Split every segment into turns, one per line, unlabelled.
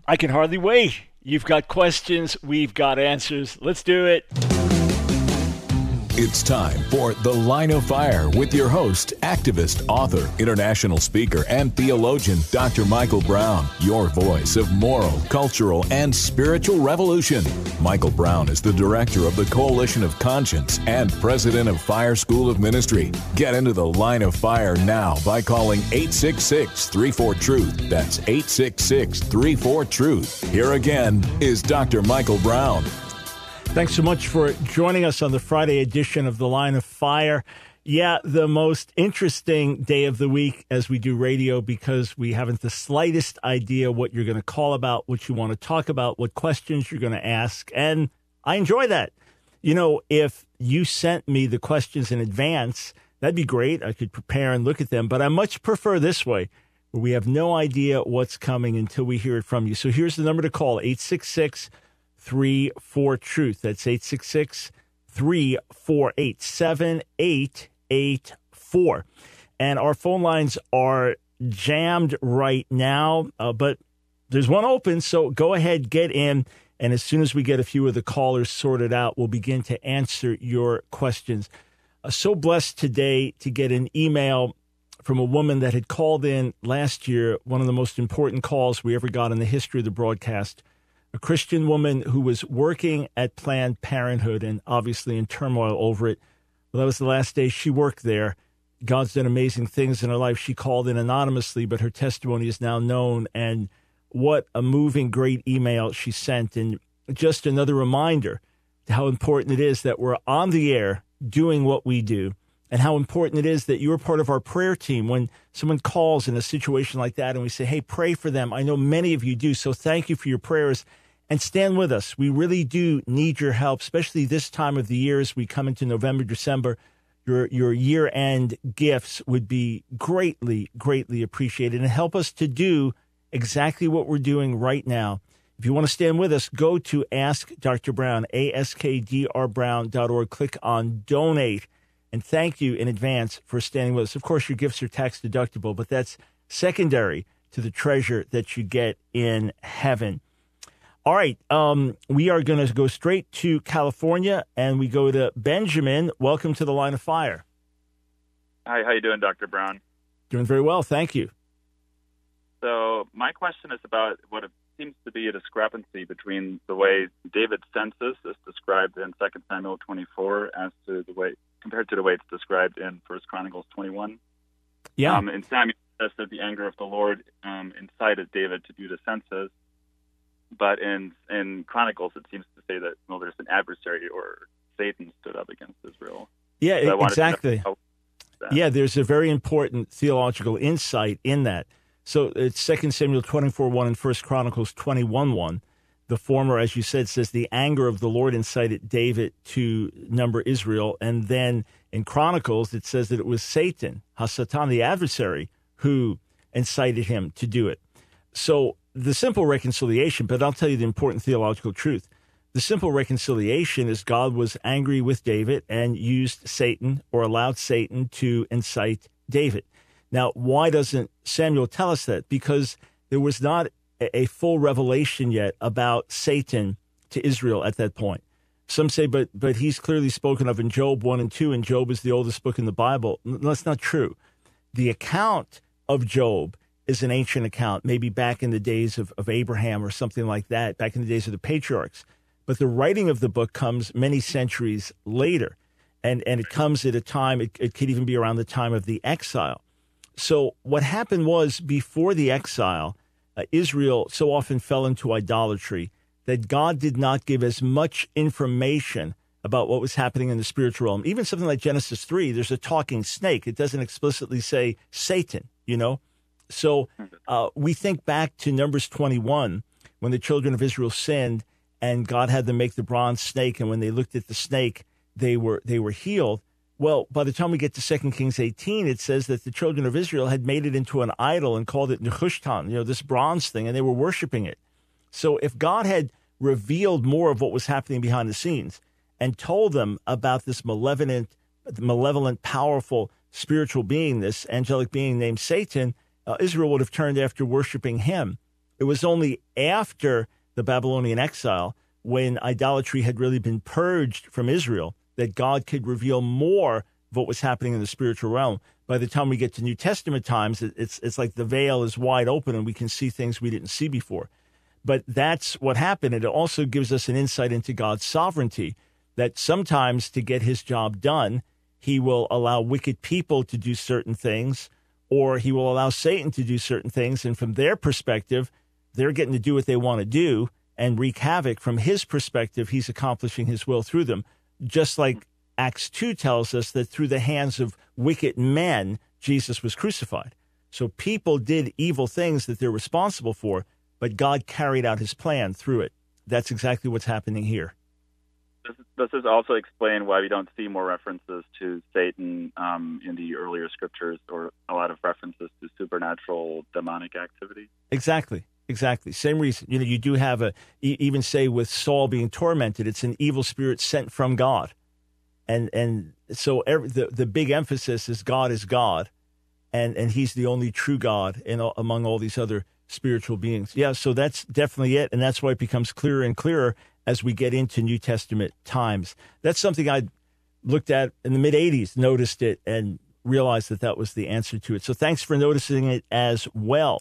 I can hardly wait. You've got questions, we've got answers. Let's do it.
It's time for The Line of Fire with your host, activist, author, international speaker, and theologian, Dr. Michael Brown, your voice of moral, cultural, and spiritual revolution. Michael Brown is the director of the Coalition of Conscience and president of Fire School of Ministry. Get into The Line of Fire now by calling 866-34-TRUTH. That's 866-34-TRUTH. Here again is Dr. Michael Brown.
Thanks so much for joining us on the Friday edition of The Line of Fire. Yeah, the most interesting day of the week as we do radio because we haven't the slightest idea what you're going to call about, what you want to talk about, what questions you're going to ask. And I enjoy that. You know, if you sent me the questions in advance, that'd be great. I could prepare and look at them. But I much prefer this way, where we have no idea what's coming until we hear it from you. So here's the number to call, 866-34-TRUTH. That's 866-348-7884. And our phone lines are jammed right now, but there's one open, so go ahead, get in. And as soon as we get a few of the callers sorted out, we'll begin to answer your questions. So blessed today to get an email from a woman that had called in last year, one of the most important calls we ever got in the history of the broadcast. A Christian woman who was working at Planned Parenthood and obviously in turmoil over it. Well, that was the last day she worked there. God's done amazing things in her life. She called in anonymously, but her testimony is now known. And what a moving, great email she sent. And just another reminder to how important it is that we're on the air doing what we do, and how important it is that you're part of our prayer team when someone calls in a situation like that and we say, hey, pray for them. I know many of you do, so thank you for your prayers. And stand with us. We really do need your help, especially this time of the year as we come into November, December. Your year-end gifts would be greatly, greatly appreciated and help us to do exactly what we're doing right now. If you want to stand with us, go to Ask Dr. Brown, askdrbrown.org. Click on Donate. And thank you in advance for standing with us. Of course, your gifts are tax deductible, but that's secondary to the treasure that you get in heaven. All right, we are going to go straight to California, and we go to Benjamin. Welcome to The Line of Fire.
Hi, how you doing, Dr. Brown?
Doing very well, thank you.
So my question is about what it seems to be a discrepancy between the way David's census is described in 2 Samuel 24 as to the way compared to the way it's described in 1 Chronicles 21.
Yeah.
In Samuel, it says that the anger of the Lord incited David to do the census. But in Chronicles, it seems to say that, well, there's an adversary or Satan stood up against Israel.
Yeah,
so
exactly. Yeah, there's a very important theological insight in that. So it's 2 Samuel 24:1 and 1 Chronicles 21:1. The former, as you said, says the anger of the Lord incited David to number Israel. And then in Chronicles, it says that it was Satan, Hasatan, the adversary, who incited him to do it. So the simple reconciliation, but I'll tell you the important theological truth. The simple reconciliation is God was angry with David and used Satan or allowed Satan to incite David. Now, why doesn't Samuel tell us that? Because there was not a full revelation yet about Satan to Israel at that point. Some say, but he's clearly spoken of in Job 1 and 2, and Job is the oldest book in the Bible. That's not true. The account of Job is an ancient account, maybe back in the days of Abraham or something like that, back in the days of the patriarchs. But the writing of the book comes many centuries later, and it comes at a time, it could even be around the time of the exile. So what happened was, before the exile, Israel so often fell into idolatry that God did not give as much information about what was happening in the spiritual realm. Even something like Genesis 3, there's a talking snake. It doesn't explicitly say Satan, you know? So we think back to Numbers 21, when the children of Israel sinned and God had them make the bronze snake. And when they looked at the snake, they were healed. Well, by the time we get to 2 Kings 18, it says that the children of Israel had made it into an idol and called it Nehushtan, this bronze thing, and they were worshiping it. So if God had revealed more of what was happening behind the scenes and told them about this malevolent, powerful spiritual being, this angelic being named Satan, Israel would have turned after worshiping him. It was only after the Babylonian exile, when idolatry had really been purged from Israel, that God could reveal more of what was happening in the spiritual realm. By the time we get to New Testament times, it's like the veil is wide open and we can see things we didn't see before. But that's what happened. And it also gives us an insight into God's sovereignty, that sometimes to get his job done, he will allow wicked people to do certain things, or he will allow Satan to do certain things. And from their perspective, they're getting to do what they want to do and wreak havoc. From his perspective, he's accomplishing his will through them. Just like Acts 2 tells us that through the hands of wicked men, Jesus was crucified. So people did evil things that they're responsible for, but God carried out his plan through it. That's exactly what's happening here.
Does this also explain why we don't see more references to Satan in the earlier scriptures, or a lot of references to supernatural demonic activity?
Exactly. Same reason. You do have even say with Saul being tormented, it's an evil spirit sent from God. And so the big emphasis is God, and he's the only true God among all these other spiritual beings. Yeah, so that's definitely it, and that's why it becomes clearer and clearer as we get into New Testament times. That's something I looked at in the mid-'80s, noticed it, and realized that was the answer to it. So thanks for noticing it as well.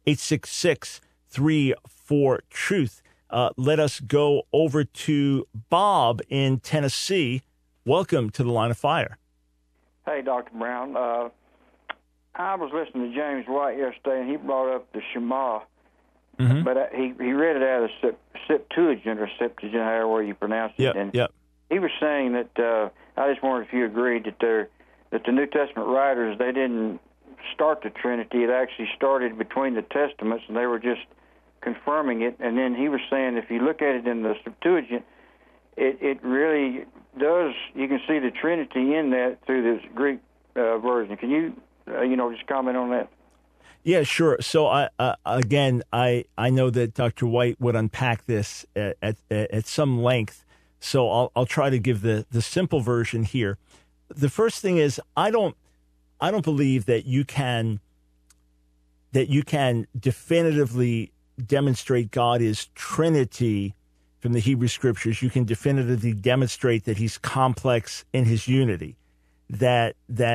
866-34-TRUTH. Let us go over to Bob in Tennessee. Welcome to the Line of Fire.
Hey, Dr. Brown. I was listening to James White yesterday, and he brought up the Shema. Mm-hmm. But he read it out of Septuagint, however you pronounce it. And he was saying that, I just wondered if you agreed that the New Testament writers, they didn't start the Trinity. It actually started between the Testaments, and they were just confirming it. And then he was saying if you look at it in the Septuagint, it really does, you can see the Trinity in that through this Greek version. Can you, just comment on that?
Yeah, sure. So I know that Dr. White would unpack this at some length. So I'll try to give the simple version here. The first thing is I don't believe that you can definitively demonstrate God is Trinity from the Hebrew Scriptures. You can definitively demonstrate that he's complex in his unity, and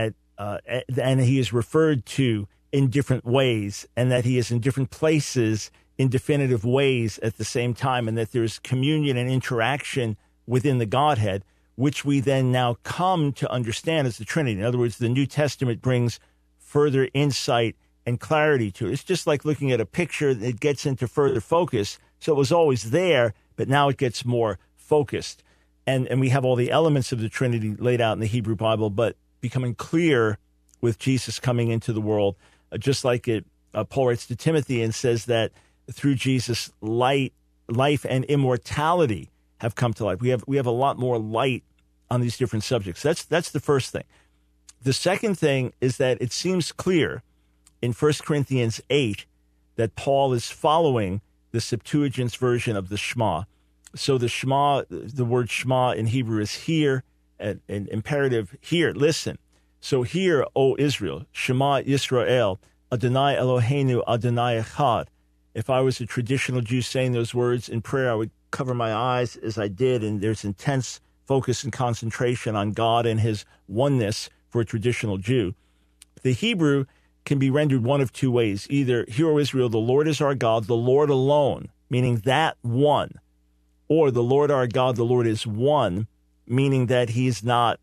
he is referred to in different ways, and that he is in different places in definitive ways at the same time, and that there's communion and interaction within the Godhead, which we then now come to understand as the Trinity. In other words, the New Testament brings further insight and clarity to it. It's just like looking at a picture that gets into further focus. So it was always there, but now it gets more focused. And we have all the elements of the Trinity laid out in the Hebrew Bible, but becoming clear with Jesus coming into the world. Just like Paul writes to Timothy and says that through Jesus, life and immortality have come to life. We have a lot more light on these different subjects. That's the first thing. The second thing is that it seems clear in 1 Corinthians 8 that Paul is following the Septuagint's version of the Shema. So the Shema, the word Shema in Hebrew is hear, an imperative, hear, listen. So hear, O Israel, Shema Yisrael, Adonai Eloheinu, Adonai Echad. If I was a traditional Jew saying those words in prayer, I would cover my eyes as I did, and there's intense focus and concentration on God and his oneness for a traditional Jew. The Hebrew can be rendered one of two ways. Either, hear, O Israel, the Lord is our God, the Lord alone, meaning that one. Or the Lord our God, the Lord is one, meaning that he's not...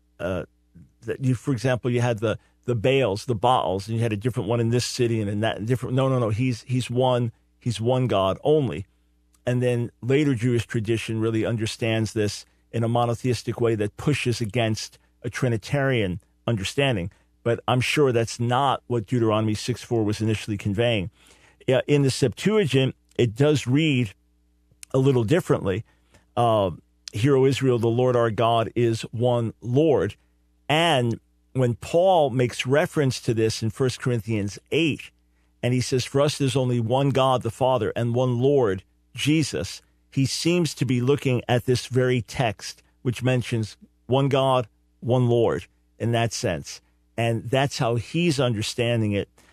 for example, you had the Baals, the Baals, and you had a different one in this city and in that different. No. He's one. He's one God only. And then later Jewish tradition really understands this in a monotheistic way that pushes against a Trinitarian understanding. But I'm sure that's not what Deuteronomy 6:4 was initially conveying. In the Septuagint, it does read a little differently. Hear, O Israel, the Lord our God is one Lord. And when Paul makes reference to this in 1 Corinthians 8, and he says, for us there's only one God, the Father, and one Lord, Jesus, he seems to be looking at this very text, which mentions one God, one Lord, in that sense. And that's how he's understanding it.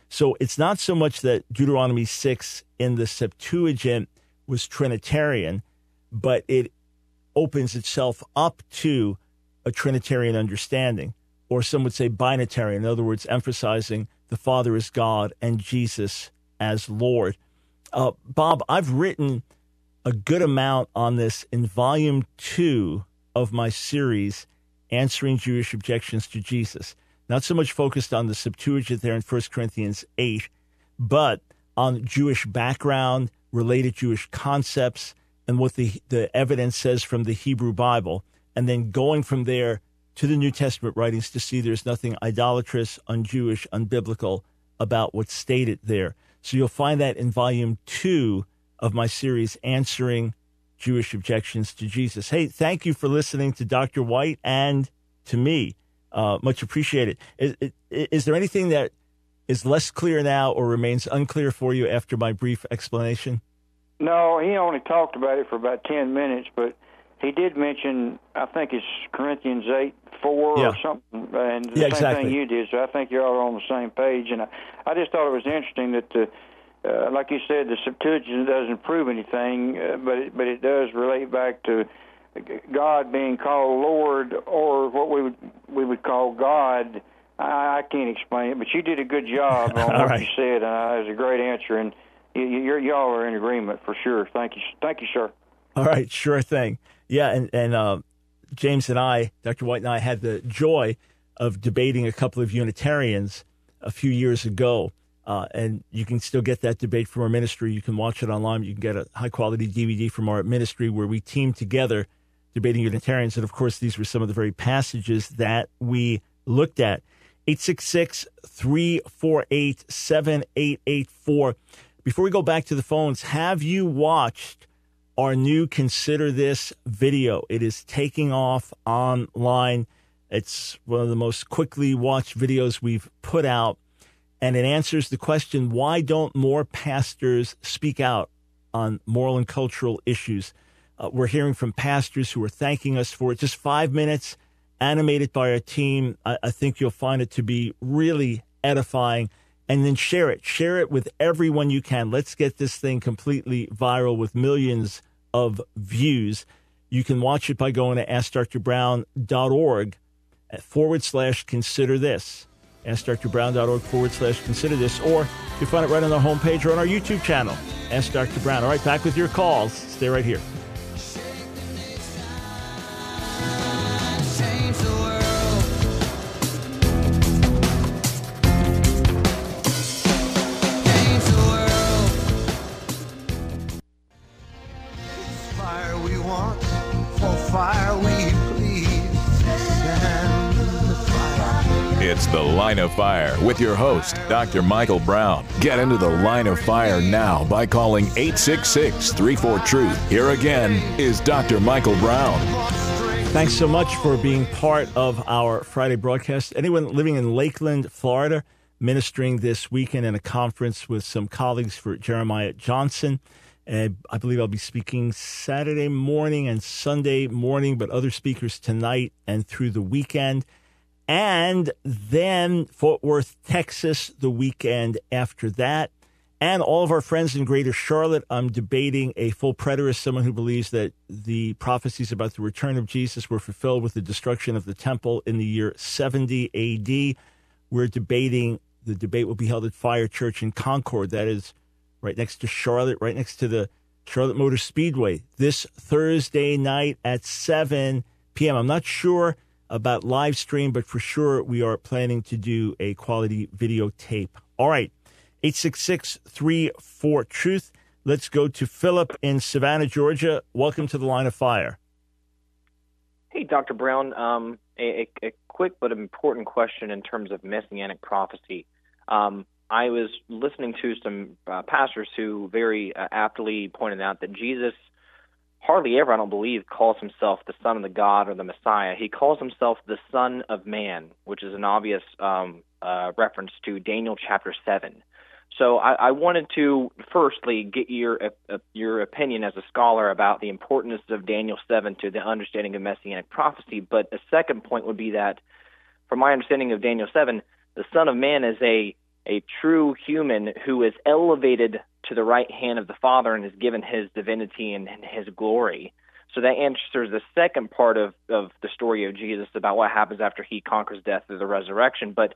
So it's not so much that Deuteronomy 6 in the Septuagint was Trinitarian, but it opens itself up to a Trinitarian understanding, or some would say binitarian, in other words, emphasizing the Father as God and Jesus as Lord. Bob, I've written a good amount on this in Volume 2 of my series, Answering Jewish Objections to Jesus. Not so much focused on the Septuagint there in 1 Corinthians 8, but on Jewish background, related Jewish concepts, and what the evidence says from the Hebrew Bible, and then going from there to the New Testament writings to see there's nothing idolatrous, un-Jewish, unbiblical about what's stated there. So you'll find that in Volume 2 of my series, Answering Jewish Objections to Jesus. Hey, thank you for listening to Dr. White and to me. Much appreciated. Is there anything that is less clear now or remains unclear for you after my brief explanation?
No, he only talked about it for about 10 minutes, but he did mention, I think it's Corinthians 8:4 or something, and the same thing you did, so I think you're all on the same page. And I just thought it was interesting that, like you said, the Septuagint doesn't prove anything, but it does relate back to God being called Lord, or what we would call God. I can't explain it, but you did a good job on what you said, and it was a great answer, and y'all are in agreement for sure. Thank you, sir.
All right, sure thing. Yeah, and James and I, Dr. White and I, had the joy of debating a couple of Unitarians a few years ago, and you can still get that debate from our ministry. You can watch it online. You can get a high-quality DVD from our ministry where we teamed together debating Unitarians, and of course, these were some of the very passages that we looked at. 866-348-7884. Before we go back to the phones, have you watched our new Consider This video? It is taking off online. It's one of the most quickly watched videos we've put out, and it answers the question, why don't more pastors speak out on moral and cultural issues? We're hearing from pastors who are thanking us for it. Just 5 minutes, animated by our team. I think you'll find it to be really edifying. And then share it. Share it with everyone you can. Let's get this thing completely viral with millions of views. You can watch it by going to AskDrBrown.org /consider this. AskDrBrown.org /consider this. Or you find it right on our homepage or on our YouTube channel. Ask Dr. Brown. All right, back with your calls. Stay right here.
It's The Line of Fire with your host, Dr. Michael Brown. Get into the Line of Fire now by calling 866-34-TRUTH. Here again is Dr. Michael Brown.
Thanks so much for being part of our Friday broadcast. Anyone living in Lakeland, Florida, ministering this weekend in a conference with some colleagues for Jeremiah Johnson. I believe I'll be speaking Saturday morning and Sunday morning, but other speakers tonight and through the weekend. And then Fort Worth, Texas, the weekend after that. And all of our friends in Greater Charlotte, I'm debating a full preterist, someone who believes that the prophecies about the return of Jesus were fulfilled with the destruction of the temple in the year 70 A.D. We're debating, the debate will be held at Fire Church in Concord. That is right next to Charlotte, right next to the Charlotte Motor Speedway, this Thursday night at 7 p.m. I'm not sure about live stream, but for sure we are planning to do a quality videotape. All right, 866-34-TRUTH. Let's go to Philip in Savannah, Georgia. Welcome to the Line of Fire.
Hey, Dr. Brown. A quick but important question in terms of messianic prophecy. I was listening to some pastors who very aptly pointed out that Jesus hardly ever, I don't believe, calls himself the Son of the God or the Messiah. He calls himself the Son of Man, which is an obvious reference to Daniel chapter 7. So I wanted to firstly get your opinion as a scholar about the importance of Daniel 7 to the understanding of messianic prophecy. But a second point would be that, from my understanding of Daniel 7, the Son of Man is a a true human who is elevated to the right hand of the Father and is given his divinity and his glory. So that answers the second part of the story of Jesus about what happens after he conquers death through the resurrection. But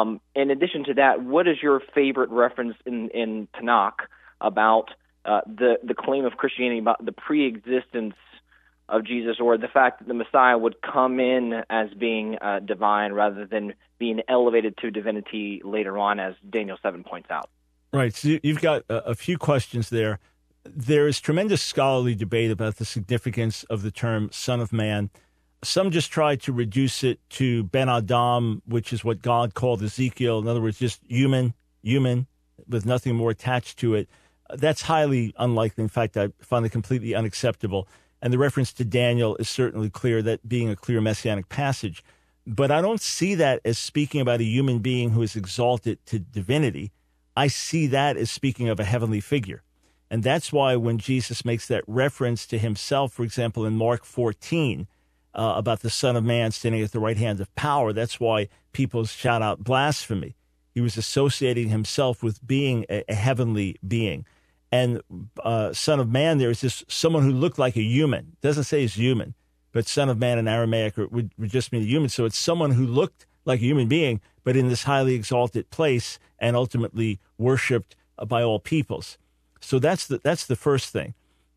in addition to that, what is your favorite reference in Tanakh about the claim of Christianity about the pre-existence of Jesus, or the fact that the Messiah would come in as being divine rather than being elevated to divinity later on, as Daniel 7 points out?
Right. So you've got a few questions there. There is tremendous scholarly debate about the significance of the term Son of Man. Some just try to reduce it to Ben Adam, which is what God called Ezekiel. In other words, just human, with nothing more attached to it. That's highly unlikely. In fact, I find it completely unacceptable. And the reference to Daniel is certainly clear, that being a clear messianic passage. But I don't see that as speaking about a human being who is exalted to divinity. I see that as speaking of a heavenly figure. And that's why when Jesus makes that reference to himself, for example, in Mark 14, about the Son of Man standing at the right hand of power, that's why people shout out blasphemy. He was associating himself with being a heavenly being. And Son of Man, there is just someone who looked like a human. It doesn't say he's human, but Son of Man in Aramaic would just mean a human. So it's someone who looked like a human being, but in this highly exalted place and ultimately worshipped by all peoples. So that's the first thing.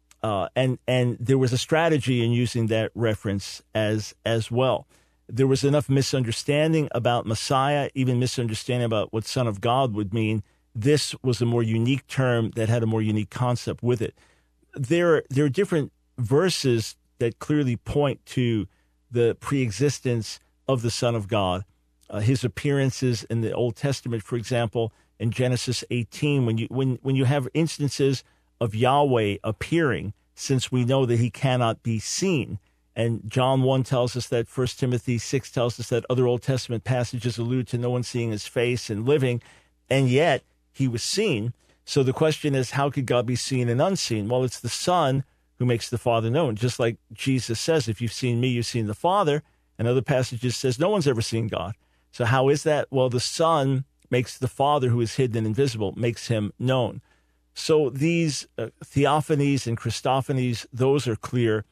And there was a strategy in using that reference as well. There was enough misunderstanding about Messiah, even misunderstanding about what Son of God would mean. This was a more unique term that had a more unique concept with it. There are different verses that clearly point to the preexistence of the Son of God. His appearances in the Old Testament, for example, in Genesis 18, when you have instances of Yahweh appearing, since we know that he cannot be seen. And John 1 tells us that, 1 Timothy 6 tells us that, other Old Testament passages allude to no one seeing his face and living, and yet he was seen. So the question is, how could God be seen and unseen? Well, it's the Son who makes the Father known. Just like Jesus says, if you've seen me, you've seen the Father. And other passages says no one's ever seen God. So how is that? Well, the Son makes the Father, who is hidden and invisible, makes him known. So these theophanies and Christophanies, those are clear.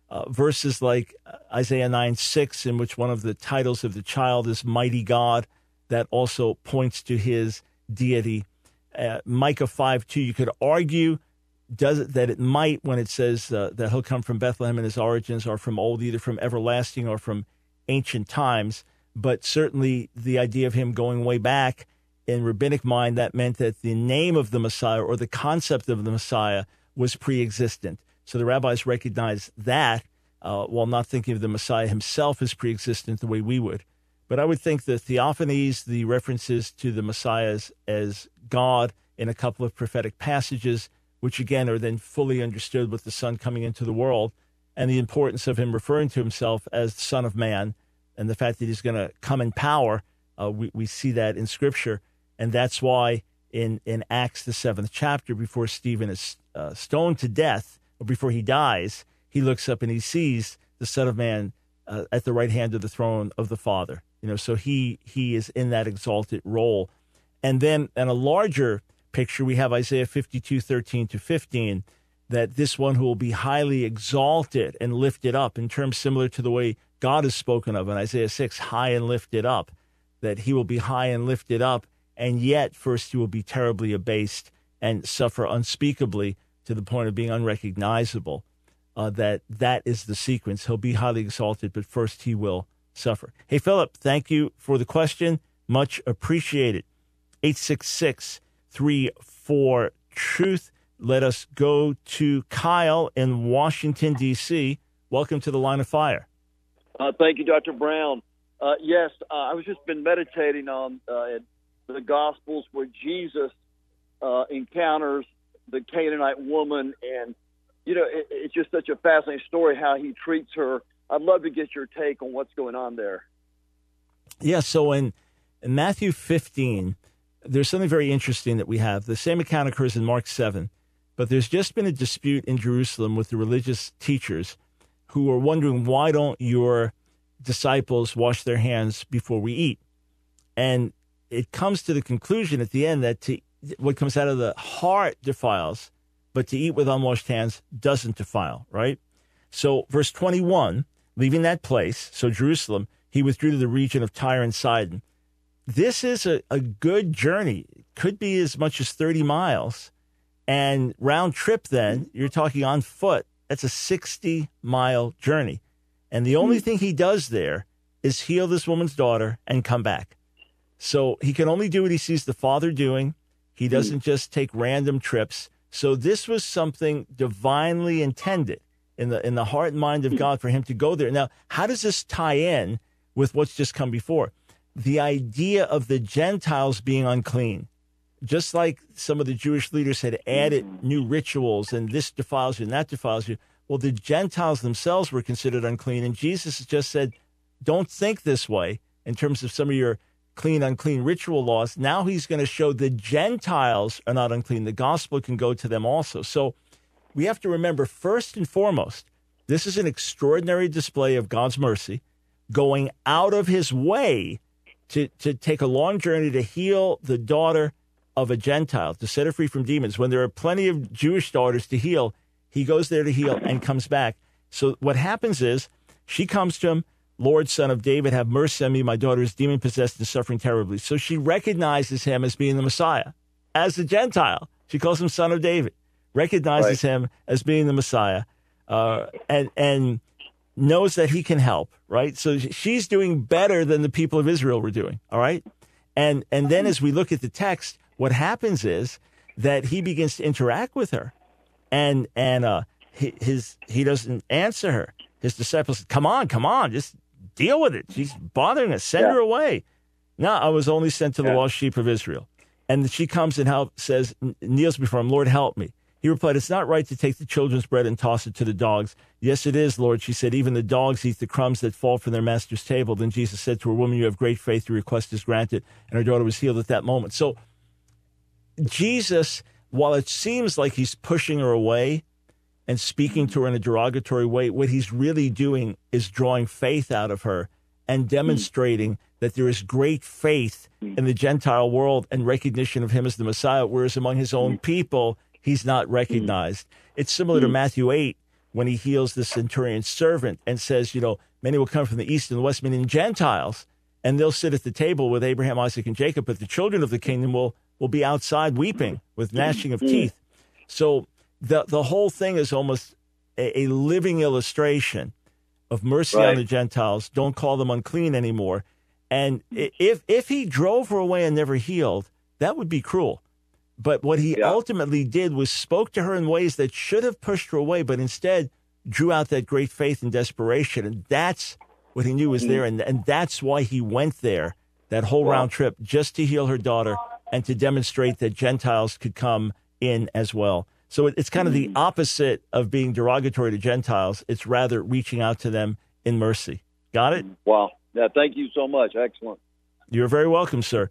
Verses like Isaiah 9:6, in which one of the titles of the child is Mighty God, that also points to his deity. Micah 5:2, you could argue that it might, when it says that he'll come from Bethlehem and his origins are from old, either from everlasting or from ancient times. But certainly the idea of him going way back, in rabbinic mind, that meant that the name of the Messiah or the concept of the Messiah was pre-existent. So the rabbis recognized that while not thinking of the Messiah himself as pre-existent the way we would. But I would think the theophanies, the references to the Messiah as God in a couple of prophetic passages, which again are then fully understood with the Son coming into the world, and the importance of him referring to himself as the Son of Man, and the fact that he's going to come in power, we see that in Scripture. And that's why in Acts, the 7th chapter, before Stephen is stoned to death, or before he dies, he looks up and he sees the Son of Man at the right hand of the throne of the Father. So he is in that exalted role. And then in a larger picture, we have Isaiah 52:13-15, that this one who will be highly exalted and lifted up, in terms similar to the way God is spoken of in Isaiah 6, high and lifted up, that he will be high and lifted up, and yet first he will be terribly abased and suffer unspeakably to the point of being unrecognizable. That is the sequence. He'll be highly exalted, but first he will suffer. Hey, Philip, thank you for the question. Much appreciated. 866-34-TRUTH. Let us go to Kyle in Washington, D.C. Welcome to the Line of Fire.
Thank you, Dr. Brown. Yes, I was just been meditating on the Gospels where Jesus encounters the Canaanite woman, and it's just such a fascinating story how he treats her. I'd love to get your take on what's going on there.
Yeah, so in Matthew 15, there's something very interesting that we have. The same account occurs in Mark 7, but there's just been a dispute in Jerusalem with the religious teachers who are wondering, why don't your disciples wash their hands before we eat? And it comes to the conclusion at the end that what comes out of the heart defiles, but to eat with unwashed hands doesn't defile, right? So verse 21, leaving that place, so Jerusalem, he withdrew to the region of Tyre and Sidon. This is a good journey. It could be as much as 30 miles. And round trip then, you're talking on foot. That's a 60-mile journey. And the only thing he does there is heal this woman's daughter and come back. So he can only do what he sees the Father doing. He doesn't just take random trips. So this was something divinely intended in the heart and mind of God for him to go there. Now, how does this tie in with what's just come before? The idea of the Gentiles being unclean. Just like some of the Jewish leaders had added new rituals and this defiles you and that defiles you. Well, the Gentiles themselves were considered unclean. And Jesus just said, don't think this way in terms of some of your clean, unclean ritual laws. Now he's going to show the Gentiles are not unclean. The gospel can go to them also. So we have to remember, first and foremost, this is an extraordinary display of God's mercy, going out of his way to take a long journey to heal the daughter of a Gentile, to set her free from demons. When there are plenty of Jewish daughters to heal, he goes there to heal and comes back. So what happens is she comes to him, Lord, Son of David, have mercy on me. My daughter is demon-possessed and suffering terribly. So she recognizes him as being the Messiah. As a Gentile, she calls him Son of David, recognizes him as being the Messiah, and knows that he can help, right? So she's doing better than the people of Israel were doing, all right? And then as we look at the text, what happens is that he begins to interact with her, and he doesn't answer her. His disciples said, come on, just deal with it. She's bothering us. Send her away. No, I was only sent to the lost sheep of Israel. And she comes and says, kneels before him, Lord, help me. He replied, it's not right to take the children's bread and toss it to the dogs. Yes, it is, Lord. She said, even the dogs eat the crumbs that fall from their master's table. Then Jesus said to her, woman, you have great faith. Your request is granted. And her daughter was healed at that moment. So Jesus, while it seems like he's pushing her away and speaking to her in a derogatory way, what he's really doing is drawing faith out of her and demonstrating that there is great faith in the Gentile world and recognition of him as the Messiah, whereas among his own people, he's not recognized. It's similar to Matthew 8 when he heals the centurion's servant and says, many will come from the east and the west, meaning Gentiles, and they'll sit at the table with Abraham, Isaac, and Jacob, but the children of the kingdom will be outside weeping with gnashing of teeth. So the whole thing is almost a living illustration of mercy on the Gentiles. Don't call them unclean anymore. And if he drove her away and never healed, that would be cruel. But what he ultimately did was spoke to her in ways that should have pushed her away, but instead drew out that great faith and desperation. And that's what he knew was there. And that's why he went there, that whole round trip, just to heal her daughter and to demonstrate that Gentiles could come in as well. So it's kind of the opposite of being derogatory to Gentiles. It's rather reaching out to them in mercy. Got it?
Wow. Yeah, thank you so much. Excellent.
You're very welcome, sir.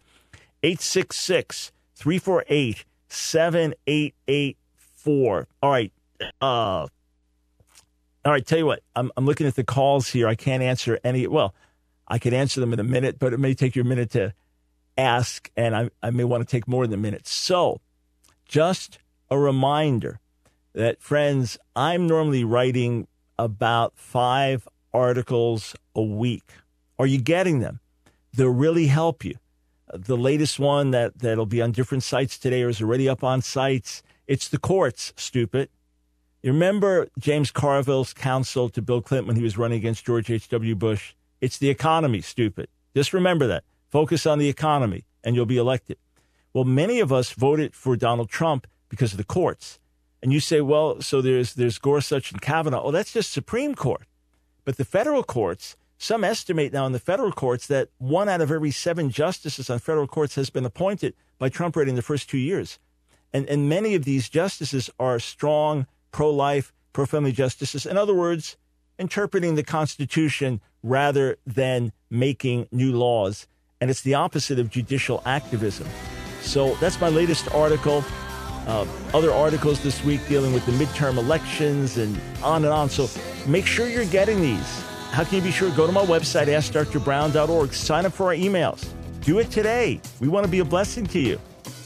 866-348-7884. All right. All right, tell you what. I'm looking at the calls here. I can't answer any. Well, I could answer them in a minute, but it may take you a minute to ask, and I may want to take more than a minute. So just a reminder that, friends, I'm normally writing about 5 articles a week. Are you getting them? They'll really help you. The latest one that'll be on different sites today or is already up on sites. It's the courts, stupid. You remember James Carville's counsel to Bill Clinton when he was running against George H.W. Bush? It's the economy, stupid. Just remember that. Focus on the economy and you'll be elected. Well, many of us voted for Donald Trump because of the courts. And you say, well, so there's Gorsuch and Kavanaugh. Oh, that's just Supreme Court. But the federal courts, some estimate now in the federal courts that 1 out of every 7 justices on federal courts has been appointed by Trump right in the first 2 years. And many of these justices are strong, pro-life, pro-family justices. In other words, interpreting the Constitution rather than making new laws. And it's the opposite of judicial activism. So that's my latest article. Other articles this week dealing with the midterm elections and on. So make sure you're getting these. How can you be sure? Go to my website, AskDrBrown.org. Sign up for our emails. Do it today. We want to be a blessing to you.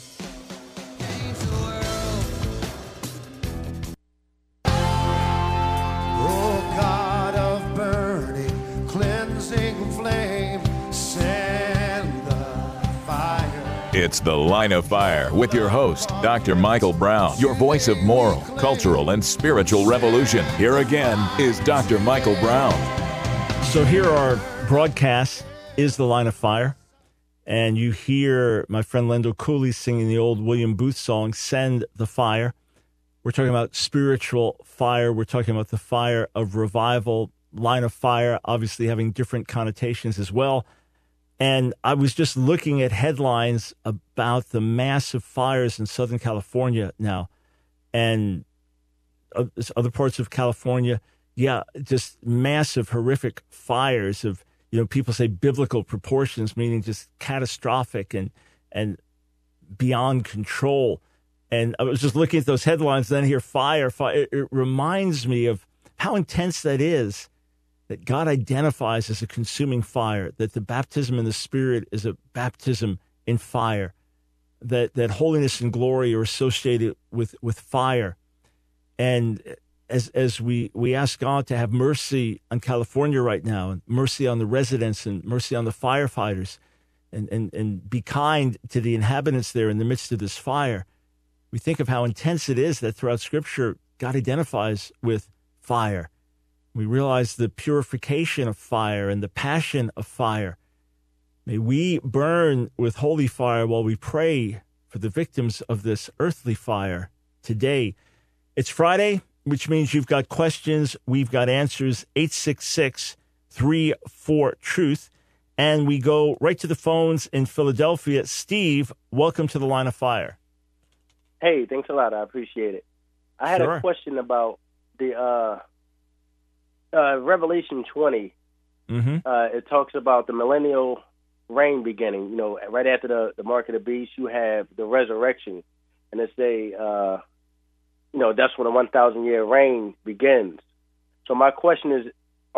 It's The Line of Fire with your host, Dr. Michael Brown, your voice of moral, cultural, and spiritual revolution. Here again is Dr. Michael Brown.
So here our broadcast is The Line of Fire, and you hear my friend Lendell Cooley singing the old William Booth song, Send the Fire. We're talking about spiritual fire. We're talking about the fire of revival. Line of Fire, obviously having different connotations as well. And I was just looking at headlines about the massive fires in Southern California now and other parts of California. Yeah, just massive, horrific fires of, people say biblical proportions, meaning just catastrophic and beyond control. And I was just looking at those headlines, then hear fire. It reminds me of how intense that is. That God identifies as a consuming fire, that the baptism in the Spirit is a baptism in fire, that holiness and glory are associated with fire. And as we ask God to have mercy on California right now, and mercy on the residents and mercy on the firefighters, and be kind to the inhabitants there in the midst of this fire, we think of how intense it is that throughout Scripture, God identifies with fire. We realize the purification of fire and the passion of fire. May we burn with holy fire while we pray for the victims of this earthly fire today. It's Friday, which means you've got questions, we've got answers, 866-34-TRUTH. And we go right to the phones in Philadelphia. Steve, welcome to the Line of Fire.
Hey, thanks a lot. I appreciate it. I had a question about the Revelation 20.
Mm-hmm.
It talks about the millennial reign beginning. Right after the mark of the beast, you have the resurrection, and it's that's when the 1,000-year reign begins. So my question is,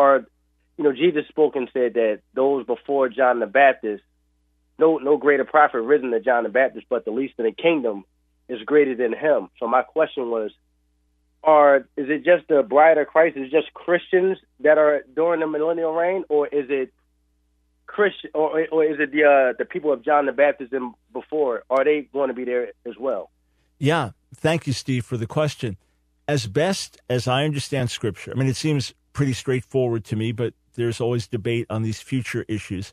Jesus spoke and said that those before John the Baptist, no greater prophet risen than John the Baptist, but the least in the kingdom is greater than him. So my question was, is it just the bride of Christ? Is it just Christians that are during the millennial reign, or is it Christian, or is it the people of John the Baptist and before? Are they going to be there as well?
Yeah, thank you, Steve, for the question. As best as I understand Scripture, it seems pretty straightforward to me, but there's always debate on these future issues.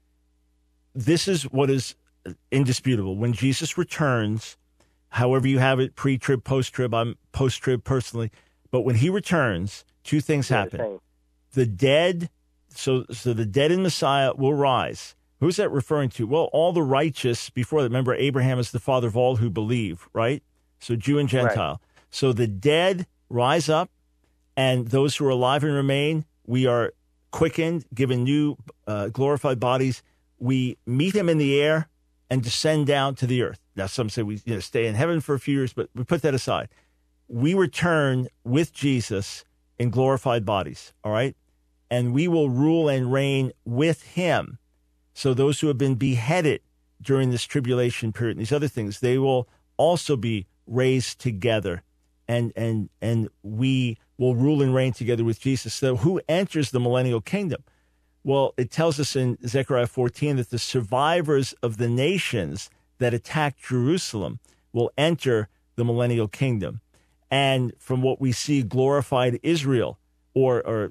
This is what is indisputable. When Jesus returns, however you have it, pre-trib, post-trib, I'm post-trib personally, but when he returns, two things happen. The dead, so the dead in Messiah will rise. Who's that referring to? Well, all the righteous before that. Remember, Abraham is the father of all who believe, right? So Jew and Gentile. Right. So the dead rise up, and those who are alive and remain, we are quickened, given new glorified bodies. We meet him in the air and descend down to the earth. Now, some say we stay in heaven for a few years, but we put that aside. We return with Jesus in glorified bodies, all right? And we will rule and reign with him. So those who have been beheaded during this tribulation period and these other things, they will also be raised together. And we will rule and reign together with Jesus. So who enters the millennial kingdom? Well, it tells us in Zechariah 14 that the survivors of the nations that attacked Jerusalem will enter the millennial kingdom. And from what we see, glorified Israel or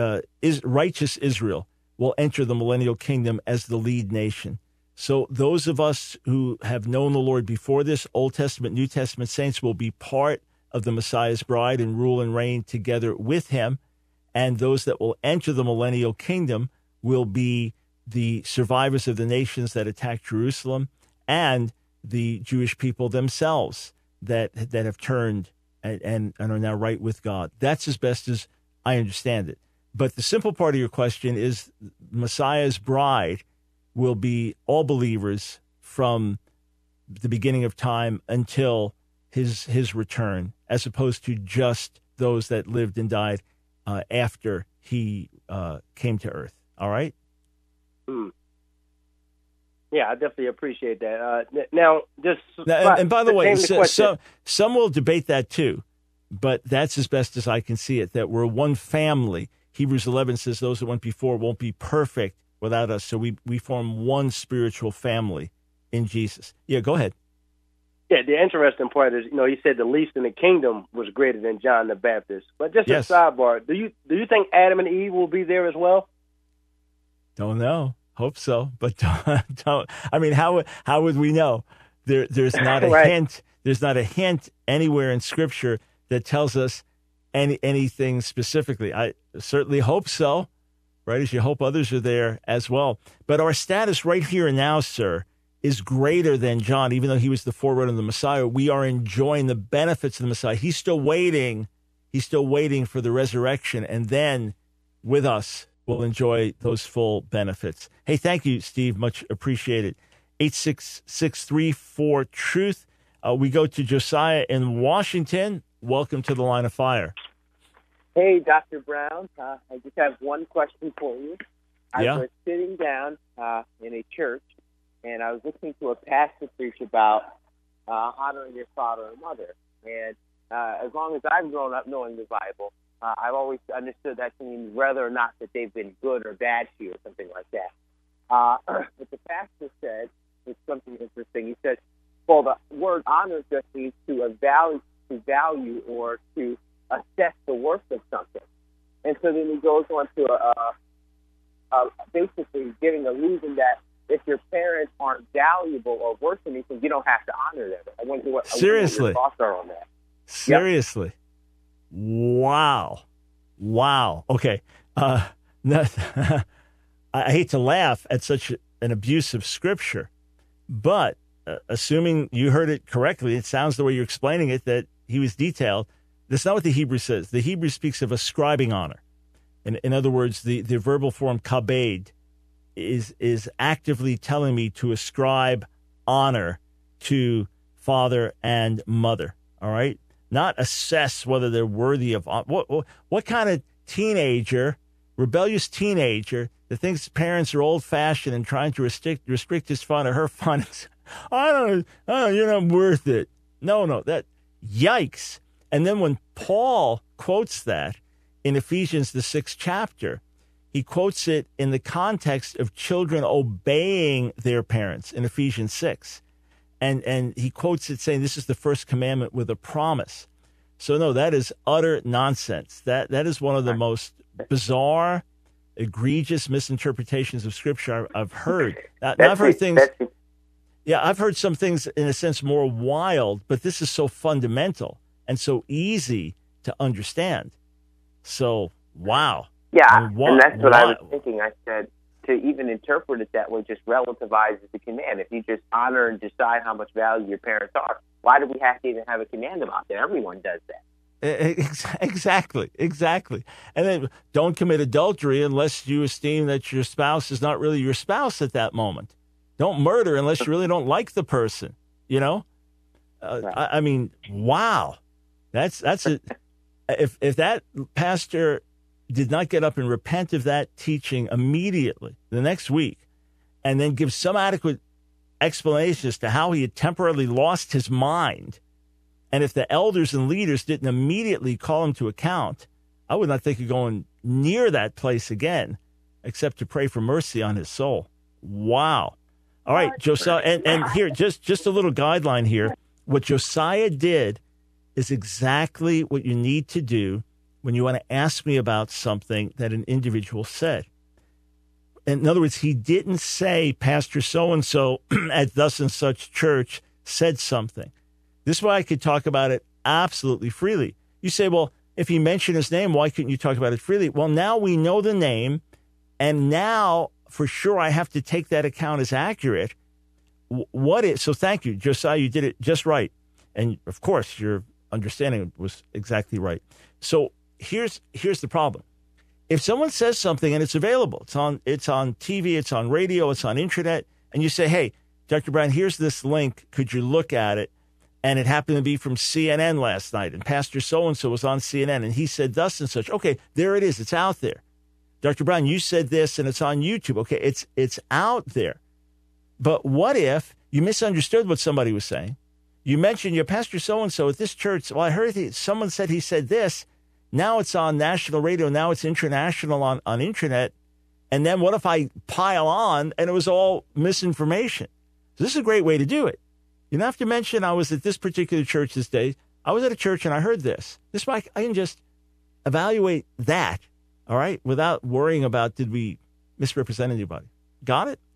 righteous Israel will enter the millennial kingdom as the lead nation. So those of us who have known the Lord before this, Old Testament, New Testament saints, will be part of the Messiah's bride and rule and reign together with him. And those that will enter the millennial kingdom will be the survivors of the nations that attacked Jerusalem and the Jewish people themselves that have turned and are now right with God. That's as best as I understand it. But the simple part of your question is Messiah's bride will be all believers from the beginning of time until his return, as opposed to just those that lived and died after he came to earth. All right?
Yeah, I definitely appreciate that. Now,
and by the way, some will debate that too, but that's as best as I can see it, that we're one family. Hebrews 11 says those that went before won't be perfect without us, so we form one spiritual family in Jesus. Yeah, go ahead.
Yeah, the interesting part is, he said the least in the kingdom was greater than John the Baptist. But just a sidebar, do you think Adam and Eve will be there as well?
Don't know. Hope so, but don't. I mean, how would we know? There's not a hint. There's not a hint anywhere in Scripture that tells us anything specifically. I certainly hope so, right? As you hope others are there as well. But our status right here and now, sir, is greater than John. Even though he was the forerunner of the Messiah, we are enjoying the benefits of the Messiah. He's still waiting. He's still waiting for the resurrection, and then with us, we'll enjoy those full benefits. Hey, thank you, Steve. Much appreciated. 86634-TRUTH. We go to Josiah in Washington. Welcome to the Line of Fire.
Hey, Dr. Brown. I just have one question for you. I was sitting down in a church, and I was listening to a pastor preach about honoring your father and mother. And as long as I've grown up knowing the Bible, I've always understood that to mean whether or not that they've been good or bad to you or something like that. But the pastor said, it's something interesting. He said, well, the word honor just means to value or to assess the worth of something. And so then he goes on to basically giving a reason that if your parents aren't valuable or worth anything, you don't have to honor them. I wonder what your thoughts are on that.
Seriously? Yep. Wow. Okay. I hate to laugh at such an abuse of Scripture, but assuming you heard it correctly, it sounds the way you're explaining it, that he was detailed. That's not what the Hebrew says. The Hebrew speaks of ascribing honor. In other words, the verbal form kabed is actively telling me to ascribe honor to father and mother. All right? Not assess whether they're worthy of what kind of teenager, rebellious teenager, that thinks his parents are old-fashioned and trying to restrict his fun or her fun. I don't, you're not worth it. No, that, yikes. And then when Paul quotes that in Ephesians, the 6th chapter, he quotes it in the context of children obeying their parents in Ephesians 6. And he quotes it saying, this is the first commandment with a promise. So, no, that is utter nonsense. That is one of the most bizarre, egregious misinterpretations of Scripture I've heard. I've heard things. I've heard some things, in a sense, more wild, but this is so fundamental and so easy to understand. So, wow.
Yeah, and that's what I was thinking. I said, to even interpret it that way just relativizes the command. If you just honor and decide how much value your parents are, why do we have to even have a command about that? Everyone does that.
Exactly. And then don't commit adultery unless you esteem that your spouse is not really your spouse at that moment. Don't murder unless you really don't like the person, Right. I mean, wow. That's it. If that pastor did not get up and repent of that teaching immediately the next week and then give some adequate explanation as to how he had temporarily lost his mind, and if the elders and leaders didn't immediately call him to account, I would not think of going near that place again, except to pray for mercy on his soul. Wow. All right, Josiah, and here, just a little guideline here. What Josiah did is exactly what you need to do when you want to ask me about something that an individual said. In other words, he didn't say Pastor so-and-so at thus and such church said something. This is why I could talk about it absolutely freely. You say, well, if he mentioned his name, why couldn't you talk about it freely? Well, now we know the name, and now for sure I have to take that account as accurate. So thank you, Josiah, you did it just right. And of course, your understanding was exactly right. So here's the problem. If someone says something and it's available, it's on TV, it's on radio, it's on internet, and you say, hey, Dr. Brown, here's this link. Could you look at it? And it happened to be from CNN last night, and Pastor so-and-so was on CNN, and he said thus and such. Okay, there it is. It's out there. Dr. Brown, you said this, and it's on YouTube. Okay, it's out there. But what if you misunderstood what somebody was saying? You mentioned your pastor so-and-so at this church. Well, I heard someone said he said this. Now it's on national radio. Now it's international on internet. And then what if I pile on and it was all misinformation? So this is a great way to do it. You don't have to mention I was at this particular church this day. I was at a church and I heard this. I can just evaluate that, all right, without worrying about did we misrepresent anybody. Got it?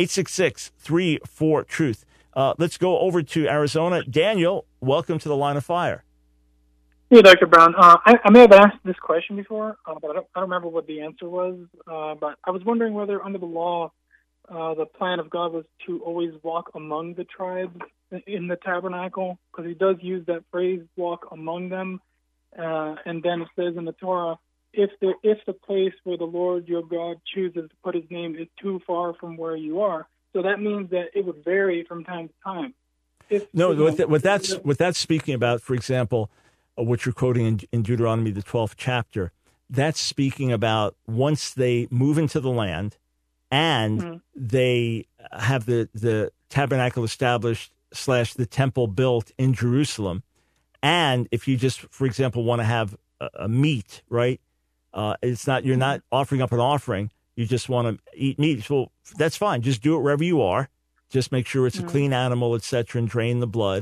866-34-TRUTH. Let's go over to Arizona. Daniel, welcome to the Line of Fire.
Hey, Dr. Brown. I may have asked this question before, but I don't remember what the answer was. But I was wondering whether under the law, the plan of God was to always walk among the tribes in the tabernacle, because he does use that phrase, walk among them. And then it says in the Torah, if the place where the Lord your God chooses to put his name is too far from where you are. So that means that it would vary from time to time.
What that's speaking about, for example, what you're quoting in Deuteronomy, the 12th chapter, that's speaking about once they move into the land and they have the tabernacle established / the temple built in Jerusalem. And if you just, for example, want to have a meat, right? You're not offering up an offering. You just want to eat meat. So that's fine. Just do it wherever you are. Just make sure it's a clean animal, etc., and drain the blood.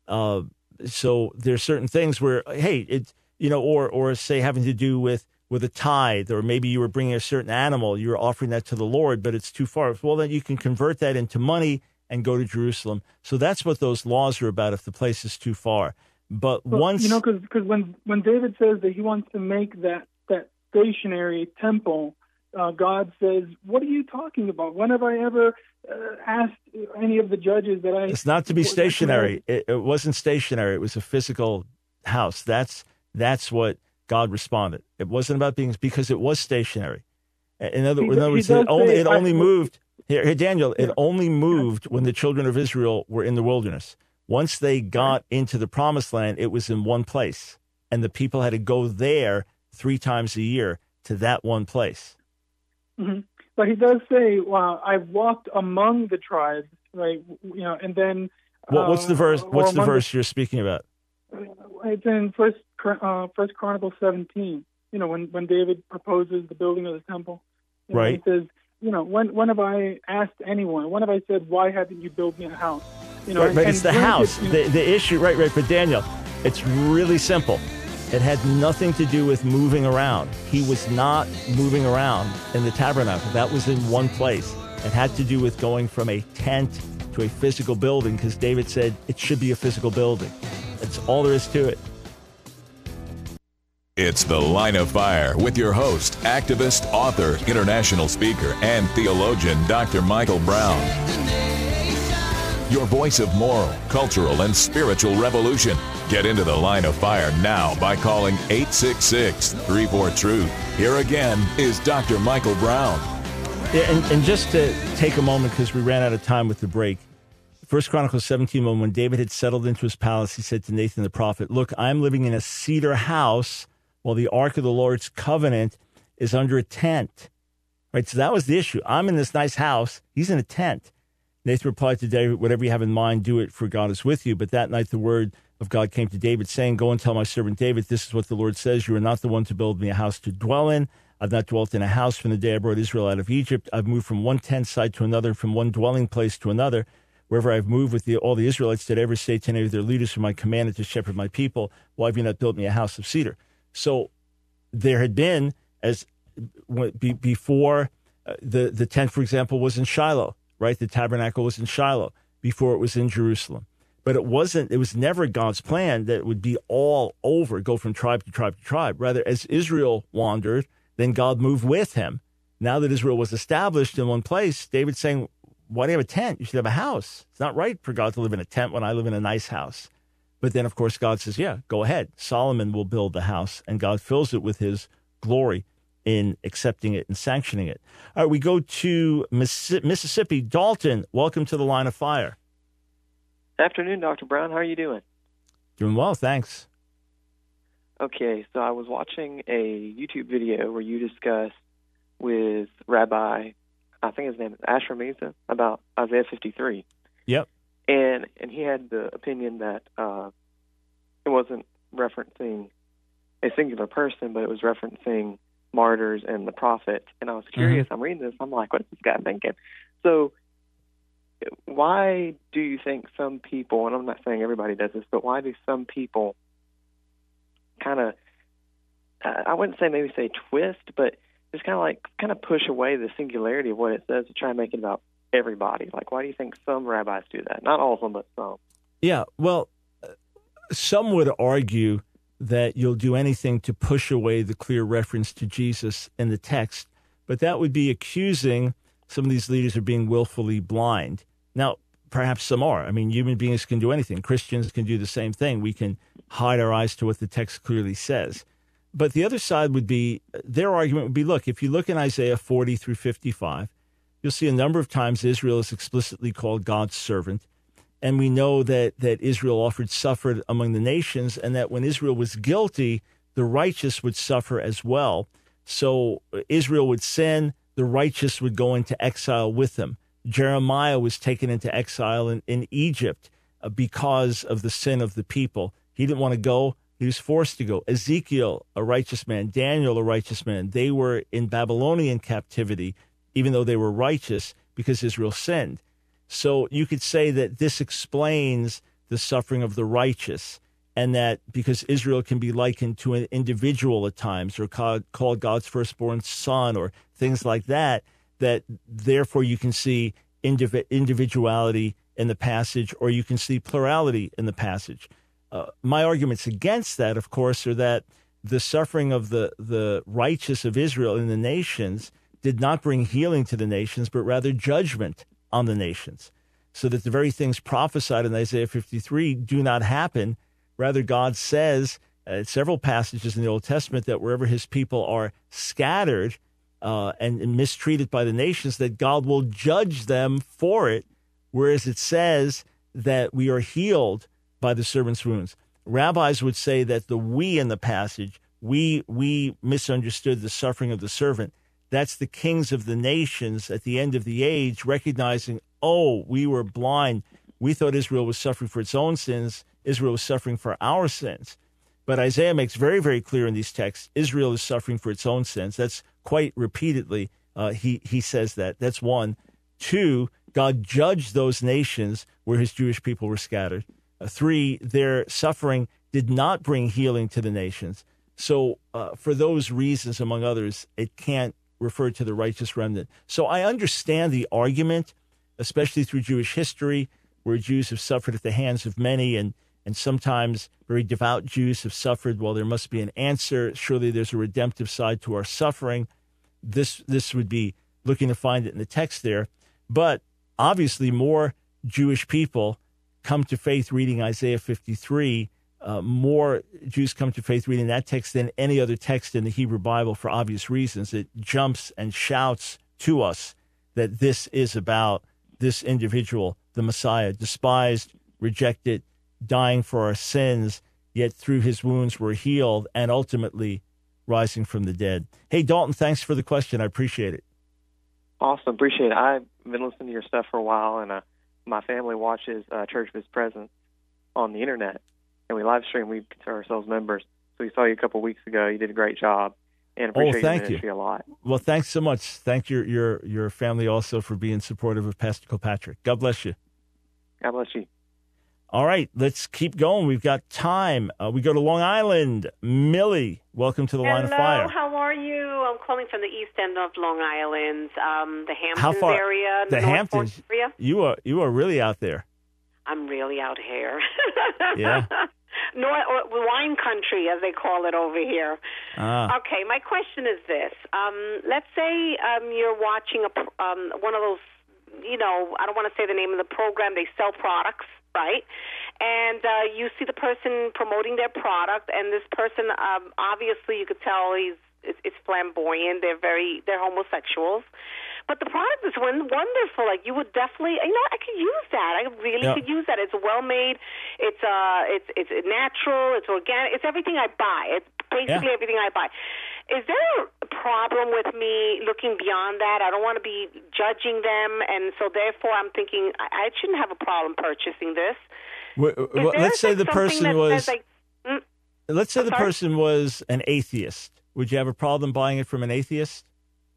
So there's certain things where, hey, or say having to do with a tithe, or maybe you were bringing a certain animal, you were offering that to the Lord, but it's too far. Well, then you can convert that into money and go to Jerusalem. So that's what those laws are about if the place is too far. But once...
because when David says that he wants to make that stationary temple, God says, what are you talking about? When have I ever asked any of the judges that I... It's
not to be stationary. It wasn't stationary. It was a physical house. That's what God responded. It wasn't about being... because it was stationary. In other words, it only moved... Here, Daniel, it only moved when the children of Israel were in the wilderness. Once they got into the promised land, it was in one place. And the people had to go there 3 times a year to that one place.
Mm-hmm. But he does say, "Wow, I've walked among the tribes," right? And then
what's the verse? What's the verse you're speaking about?
It's in First Chronicles 17. When David proposes the building of the temple,
right?
He says, when have I asked anyone? When have I said, "Why haven't you built me a house?"
Right, but it's the house. The issue, right? But Daniel, it's really simple. It had nothing to do with moving around. He was not moving around in the tabernacle. That was in one place. It had to do with going from a tent to a physical building, because David said it should be a physical building. That's all there is to it.
It's The Line of Fire with your host, activist, author, international speaker, and theologian, Dr. Michael Brown. Your voice of moral, cultural, and spiritual revolution. Get into the Line of Fire now by calling 866-34-TRUTH. Here again is Dr. Michael Brown.
Yeah, and just to take a moment, because we ran out of time with the break. 1 Chronicles 17, when David had settled into his palace, he said to Nathan the prophet, "Look, I'm living in a cedar house while the Ark of the Lord's covenant is under a tent." Right? So that was the issue. I'm in this nice house. He's in a tent. Nathan replied to David, "Whatever you have in mind, do it, for God is with you." But that night the word of God came to David, saying, "Go and tell my servant David, this is what the Lord says. You are not the one to build me a house to dwell in. I've not dwelt in a house from the day I brought Israel out of Egypt. I've moved from one tent site to another, from one dwelling place to another. Wherever I've moved with all the Israelites, did I ever say to any of their leaders whom I commanded to shepherd my people, why have you not built me a house of cedar?" So there had been, before the tent, for example, was in Shiloh. Right, the tabernacle was in Shiloh before it was in Jerusalem. But it was never God's plan that it would be all over, go from tribe to tribe to tribe. Rather, as Israel wandered, then God moved with him. Now that Israel was established in one place, David's saying, "Why do you have a tent? You should have a house. It's not right for God to live in a tent when I live in a nice house." But then, of course, God says, "Yeah, go ahead. Solomon will build the house," and God fills it with his glory in accepting it and sanctioning it. All right, we go to Mississippi. Dalton, welcome to the Line of Fire.
Afternoon, Dr. Brown. How are you doing?
Doing well, thanks.
Okay, so I was watching a YouTube video where you discussed with Rabbi I think his name is Asher Mesa, about Isaiah 53.
Yep.
And he had the opinion that it wasn't referencing a singular person, but it was referencing martyrs and the prophets. And I was curious. I'm reading this. I'm like, what is this guy thinking? So why do you think some people, and I'm not saying everybody does this, but why do some people kind of, I wouldn't say maybe say twist, but just kind of push away the singularity of what it says to try and make it about everybody? Like, why do you think some rabbis do that? Not all of them, but some.
Yeah, well, some would argue that you'll do anything to push away the clear reference to Jesus in the text, but that would be accusing some of these leaders of being willfully blind. Now, perhaps some are. I mean, human beings can do anything. Christians can do the same thing. We can hide our eyes to what the text clearly says. But the other side would be, their argument would be, look, if you look in Isaiah 40 through 55, you'll see a number of times Israel is explicitly called God's servant. And we know that Israel suffered among the nations, and that when Israel was guilty, the righteous would suffer as well. So Israel would sin, the righteous would go into exile with them. Jeremiah was taken into exile in Egypt because of the sin of the people. He didn't want to go. He was forced to go. Ezekiel, a righteous man. Daniel, a righteous man. They were in Babylonian captivity, even though they were righteous, because Israel sinned. So you could say that this explains the suffering of the righteous, and that because Israel can be likened to an individual at times, or called God's firstborn son, or things like that, that therefore you can see individuality in the passage, or you can see plurality in the passage. My arguments against that, of course, are that the suffering of the righteous of Israel in the nations did not bring healing to the nations, but rather judgment on the nations, so that the very things prophesied in Isaiah 53 do not happen. Rather, God says several passages in the Old Testament that wherever his people are scattered and mistreated by the nations, that God will judge them for it, whereas it says that we are healed by the servant's wounds. Rabbis would say that the we in the passage, we misunderstood the suffering of the servant. That's the kings of the nations at the end of the age recognizing, oh, we were blind. We thought Israel was suffering for its own sins. Israel was suffering for our sins. But Isaiah makes very, very clear in these texts, Israel is suffering for its own sins. That's quite repeatedly, he says that. That's one. Two, God judged those nations where his Jewish people were scattered. Three, their suffering did not bring healing to the nations. So for those reasons, among others, it can't refer to the righteous remnant. So I understand the argument, especially through Jewish history, where Jews have suffered at the hands of many, and sometimes very devout Jews have suffered. Well, there must be an answer. Surely there's a redemptive side to our suffering. This would be looking to find it in the text there. But obviously more Jewish people come to faith reading Isaiah 53. More Jews come to faith reading that text than any other text in the Hebrew Bible for obvious reasons. It jumps and shouts to us that this is about this individual, the Messiah, despised, rejected, dying for our sins, yet through his wounds we're healed, and ultimately rising from the dead. Hey, Dalton, thanks for the question. I appreciate it.
Awesome. Appreciate it. I've been listening to your stuff for a while, and my family watches Church of His Presence on the internet, and we live stream. We consider ourselves members. So we saw you a couple of weeks ago. You did a great job, and appreciate your ministry a lot.
Well, thanks so much. Thank your family also for being supportive of Pastor Kilpatrick. God bless you.
God bless you.
All right, let's keep going. We've got time. We go to Long Island. Millie, welcome to the Line of Fire.
Hello, how are you? I'm calling from the east end of Long Island, the Hamptons area.
The Hamptons area. You are really out there.
I'm really out here.
Yeah.
Wine country, as they call it over here. Okay, my question is this. Let's say you're watching one of those, I don't want to say the name of the program. They sell products, right? And you see the person promoting their product, and this person, obviously, you could tell it's flamboyant. They're homosexuals. But the product is wonderful. Like, you would definitely, I could use that. I really could use that. It's well made. It's natural. It's organic. It's everything I buy. It's basically everything I buy. is there a problem with me looking beyond that? I don't want to be judging them, and so therefore I'm thinking I shouldn't have a problem purchasing this.
Well, let's say the person was. Let's say the person was an atheist. Would you have a problem buying it from an atheist?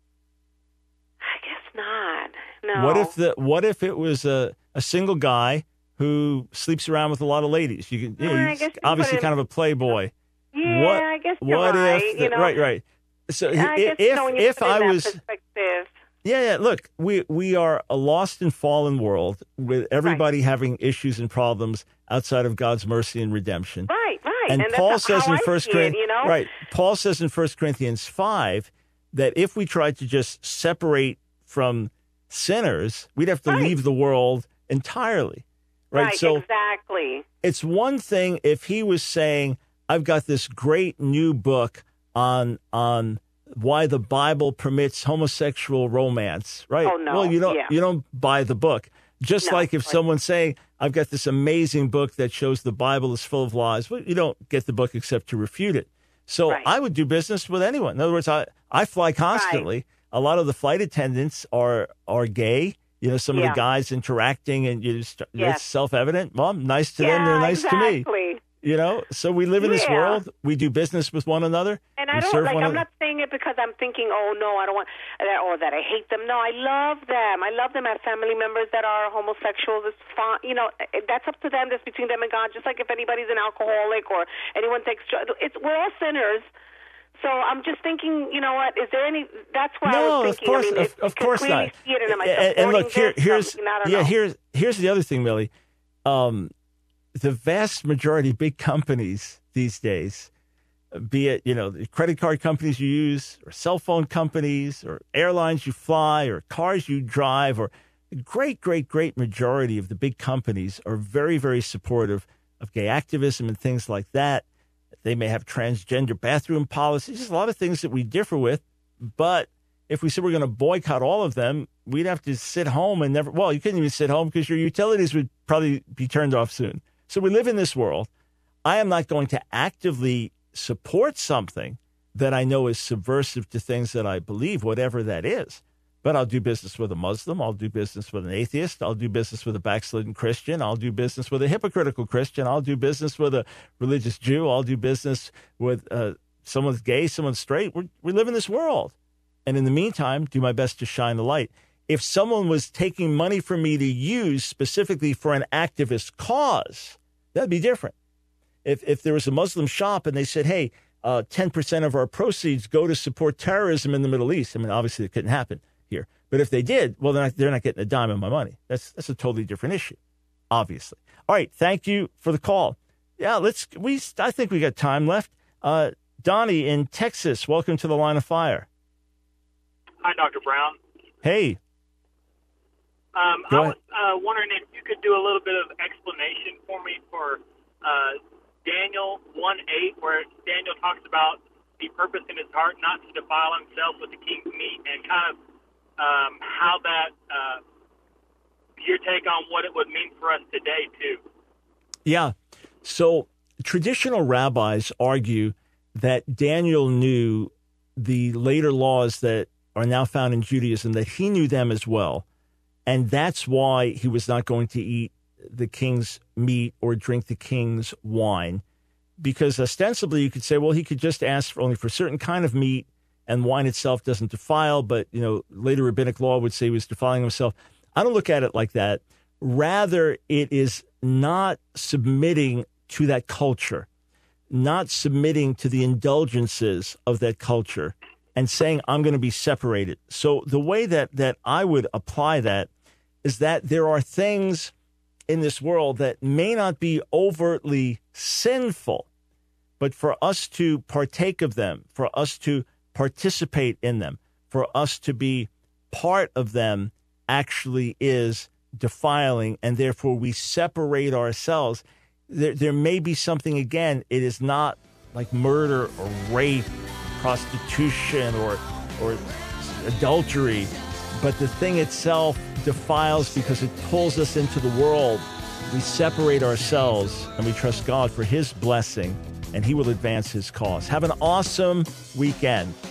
I guess not. No.
What if it was a single guy who sleeps around with a lot of ladies? You can, he's obviously kind of a playboy.
Yeah, I guess you're right.
Right. So
if
I was,
perspective.
Yeah. Look, we are a lost and fallen world with everybody having issues and problems outside of God's mercy and redemption.
Right.
And Paul says in 1 Corinthians, right? Paul says in 1 Corinthians 5 that if we tried to just separate from sinners, we'd have to leave the world entirely. Right. So
exactly.
It's one thing if he was saying, I've got this great new book on why the Bible permits homosexual romance, right?
Oh, no.
Well, you don't buy the book. Just like if someone's saying, I've got this amazing book that shows the Bible is full of lies, well, you don't get the book except to refute it. So I would do business with anyone. In other words, I fly constantly. Right. A lot of the flight attendants are gay. You know, some of the guys interacting, and it's self-evident. Well, I'm nice to them. They're nice to me. You know, so we live in this world. We do business with one another.
And I don't I'm not saying it because I'm thinking, oh no, I don't want that, or that I hate them. No, I love them. I love them as family members that are homosexuals. It's fine. You know, that's up to them. That's between them and God. Just like if anybody's an alcoholic or anyone takes drugs, we're all sinners. So I'm just thinking, you know what? Is there any? That's why I was thinking.
Of course not.
See it, and
look, here's the other thing, Millie. The vast majority of big companies these days, be it, the credit card companies you use or cell phone companies or airlines you fly or cars you drive, or the great majority of the big companies are very, very supportive of gay activism and things like that. They may have transgender bathroom policies. There's a lot of things that we differ with, but if we said we're going to boycott all of them, we'd have to sit home and you couldn't even sit home because your utilities would probably be turned off soon. So we live in this world. I am not going to actively support something that I know is subversive to things that I believe, whatever that is. But I'll do business with a Muslim. I'll do business with an atheist. I'll do business with a backslidden Christian. I'll do business with a hypocritical Christian. I'll do business with a religious Jew. I'll do business with someone's gay, someone's straight. We live in this world. And in the meantime, do my best to shine the light. If someone was taking money from me to use specifically for an activist cause, that'd be different. If there was a Muslim shop and they said, hey, 10% of our proceeds go to support terrorism in the Middle East. I mean, obviously it couldn't happen here. But if they did, well, they're not getting a dime of my money. That's a totally different issue, obviously. All right. Thank you for the call. Yeah, I think we got time left. Donnie in Texas, welcome to the Line of Fire.
Hi, Dr. Brown.
Hey.
I was wondering if you could do a little bit of explanation for me for Daniel 1:8, where Daniel talks about the purpose in his heart not to defile himself with the king's meat, and kind of how that, your take on what it would mean for us today, too.
Yeah. So traditional rabbis argue that Daniel knew the later laws that are now found in Judaism, that he knew them as well. And that's why he was not going to eat the king's meat or drink the king's wine. Because ostensibly you could say, well, he could just ask only for a certain kind of meat, and wine itself doesn't defile. But, later rabbinic law would say he was defiling himself. I don't look at it like that. Rather, it is not submitting to that culture, not submitting to the indulgences of that culture, and saying, I'm going to be separated. So the way that I would apply that is that there are things in this world that may not be overtly sinful, but for us to partake of them, for us to participate in them, for us to be part of them actually is defiling, and therefore we separate ourselves. There may be something, again, it is not like murder or rape, prostitution or adultery, but the thing itself defiles because it pulls us into the world. We separate ourselves and we trust God for his blessing and he will advance his cause. Have an awesome weekend.